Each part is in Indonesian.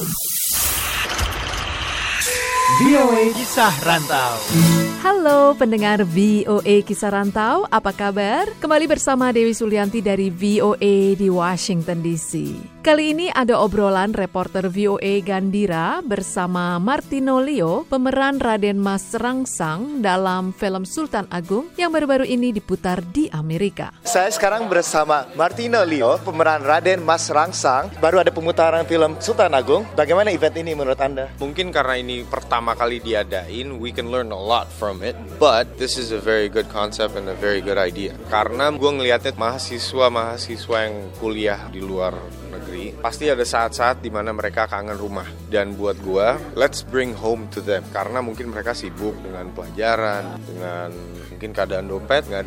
VOA Kisah Rantau. Halo pendengar VOA Kisah Rantau, apa kabar? Kembali bersama Dewi Sulianti dari VOA di Washington DC. Kali ini ada obrolan reporter VOA Gandira bersama Martino Leo, pemeran Raden Mas Rangsang dalam film Sultan Agung yang baru-baru ini diputar di Amerika. Saya sekarang bersama Martino Leo, pemeran Raden Mas Rangsang. Baru ada pemutaran film Sultan Agung. Bagaimana event ini menurut Anda? Mungkin karena ini pertama kali diadain, we can learn a lot from it. But this is a very good concept and a very good idea. Karena gue ngeliatnya mahasiswa yang kuliah di luar negeri, pasti ada saat-saat di mana mereka kangen rumah. Dan buat gue, let's bring home to them. Karena mungkin mereka sibuk dengan pelajaran, dengan mungkin keadaan dompet nggak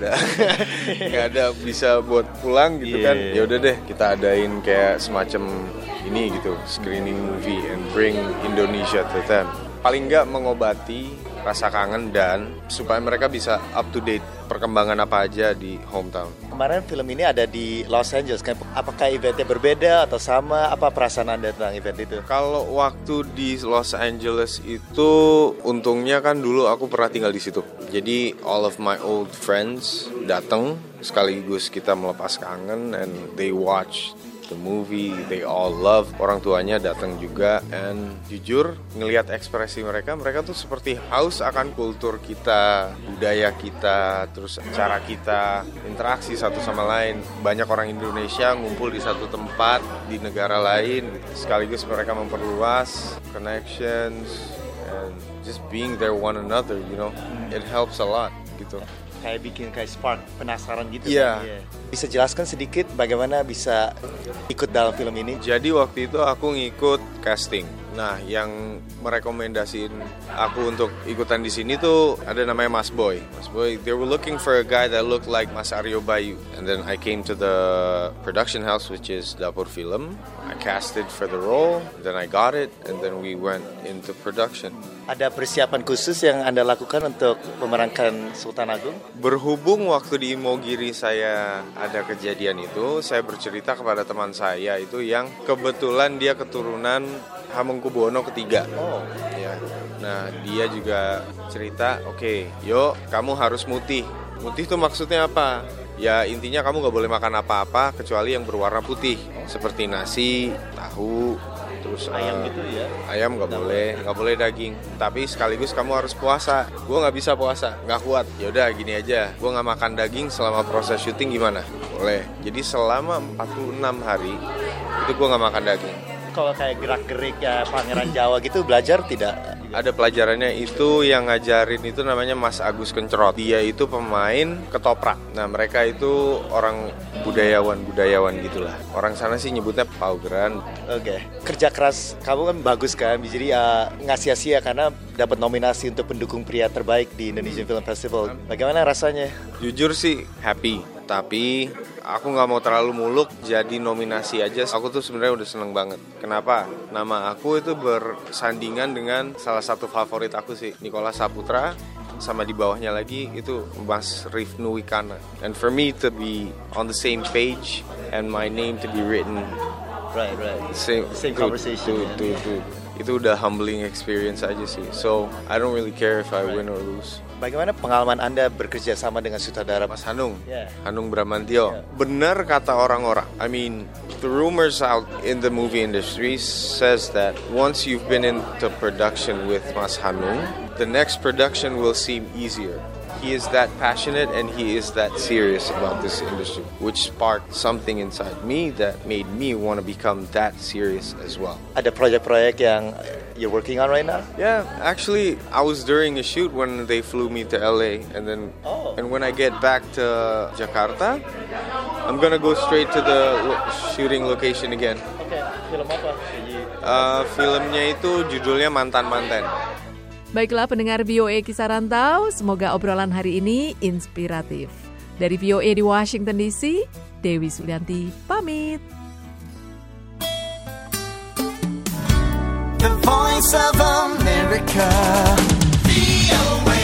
ada bisa buat pulang gitu kan. Ya udah deh, kita adain kayak semacam ini gitu, screening movie and bring Indonesia to them. Paling nggak mengobati rasa kangen dan supaya mereka bisa up to date perkembangan apa aja di hometown. Kemarin film ini ada di Los Angeles kan? Apakah eventnya berbeda atau sama? Apa perasaan Anda tentang event itu? Kalau waktu di Los Angeles itu untungnya kan dulu aku pernah tinggal di situ. Jadi all of my old friends datang sekaligus kita melepas kangen and they watch the movie, they all love. Orang tuanya datang juga, and jujur ngelihat ekspresi mereka tuh seperti haus akan kultur kita, budaya kita, terus cara kita interaksi satu sama lain. Banyak orang Indonesia ngumpul di satu tempat di negara lain, sekaligus mereka memperluas connections and just being there one another, you know, it helps a lot gitu. Kayak bikin kayak spark penasaran gitu. Iya. Kan? Bisa jelaskan sedikit bagaimana bisa ikut dalam film ini? Jadi waktu itu aku ngikut casting. Nah, yang merekomendasiin aku untuk ikutan di sini tuh ada namanya Mas Boy. Mas Boy, they were looking for a guy that looked like Mas Aryo Bayu. And then I came to the production house, which is Dapur Film. I casted for the role, then I got it, and then we went into production. Ada persiapan khusus yang Anda lakukan untuk memerankan Sultan Agung? Berhubung waktu di Imogiri saya ada kejadian itu, saya bercerita kepada teman saya itu yang kebetulan dia keturunan Hamengkubuwono III. Oh, ya. Nah, dia juga cerita, oke, yuk kamu harus mutih. Mutih tuh maksudnya apa? Ya intinya kamu gak boleh makan apa-apa kecuali yang berwarna putih, seperti nasi, tahu, terus ayam gitu ya? Ayam gak boleh daging. Tapi sekaligus kamu harus puasa. Gue gak bisa puasa, gak kuat. Yaudah gini aja, gue gak makan daging selama proses syuting gimana? Boleh. Jadi selama 46 hari itu gue gak makan daging. Kalau kayak gerak-gerik ya Pangeran Jawa gitu belajar tidak? Ada pelajarannya, itu yang ngajarin itu namanya Mas Agus Kencrot. Dia itu pemain ketoprak. Nah mereka itu orang budayawan gitulah. Orang sana sih nyebutnya paugeran. Oke. Kerja keras kamu kan bagus kan, jadi nggak sia-sia karena dapat nominasi untuk pendukung pria terbaik di Indonesian Film Festival. Bagaimana rasanya? Jujur sih happy, tapi aku nggak mau terlalu muluk, jadi nominasi aja. Aku tuh sebenarnya udah seneng banget. Kenapa? Nama aku itu bersandingan dengan salah satu favorit aku sih, Nicholas Saputra. Sama di bawahnya lagi itu Mas Rifnu Wicana. And for me to be on the same page and my name to be written right. Same conversation. Itu udah humbling experience aja sih. So I don't really care if I win or lose. Bagaimana pengalaman Anda bekerja sama dengan sutradara Mas Hanung? Yeah. Hanung Bramantyo. Benar kata orang-orang. I mean, the rumors out in the movie industry says that once you've been into production with Mas Hanung, the next production will seem easier. He is that passionate and he is that serious about this industry, which sparked something inside me that made me want to become that serious as well. Ada proyek-proyek yang you're working on right now? Yeah, actually, I was during a shoot when they flew me to LA, and then and when I get back to Jakarta, I'm gonna go straight to the shooting location again. Okay, film apa? Filmnya itu judulnya Mantan-Mantan. Baiklah pendengar VOA Kisah Rantau, semoga obrolan hari ini inspiratif. Dari VOA di Washington DC, Dewi Sulianti pamit. The Voice of America, VOA.